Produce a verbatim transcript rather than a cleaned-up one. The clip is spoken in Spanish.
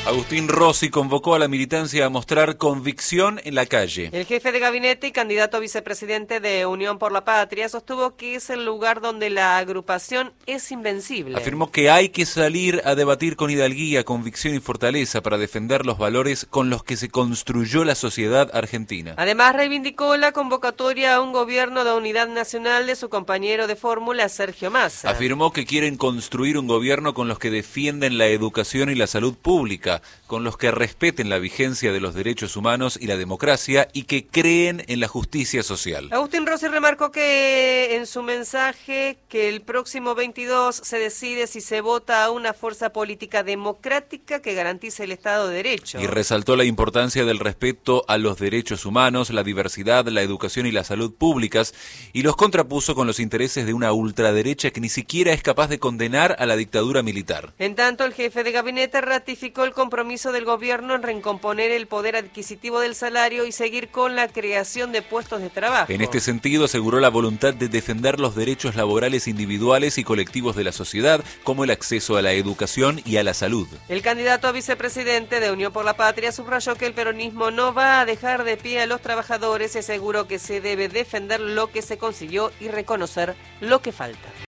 Agustín Rossi convocó a la militancia a mostrar convicción en la calle. El jefe de gabinete y candidato a vicepresidente de Unión por la Patria sostuvo que es el lugar donde la agrupación es invencible. Afirmó que hay que salir a debatir con hidalguía, convicción y fortaleza para defender los valores con los que se construyó la sociedad argentina. Además, reivindicó la convocatoria a un gobierno de unidad nacional de su compañero de fórmula, Sergio Massa. Afirmó que quieren construir un gobierno con los que defienden la educación y la salud pública, con los que respeten la vigencia de los derechos humanos y la democracia y que creen en la justicia social. Agustín Rossi remarcó que en su mensaje que el próximo veintidós se decide si se vota a una fuerza política democrática que garantice el Estado de Derecho. Y resaltó la importancia del respeto a los derechos humanos, la diversidad, la educación y la salud públicas, y los contrapuso con los intereses de una ultraderecha que ni siquiera es capaz de condenar a la dictadura militar. En tanto, el jefe de gabinete ratificó el compromiso del gobierno en recomponer el poder adquisitivo del salario y seguir con la creación de puestos de trabajo. En este sentido, aseguró la voluntad de defender los derechos laborales individuales y colectivos de la sociedad, como el acceso a la educación y a la salud. El candidato a vicepresidente de Unión por la Patria subrayó que el peronismo no va a dejar de pie a los trabajadores y aseguró que se debe defender lo que se consiguió y reconocer lo que falta.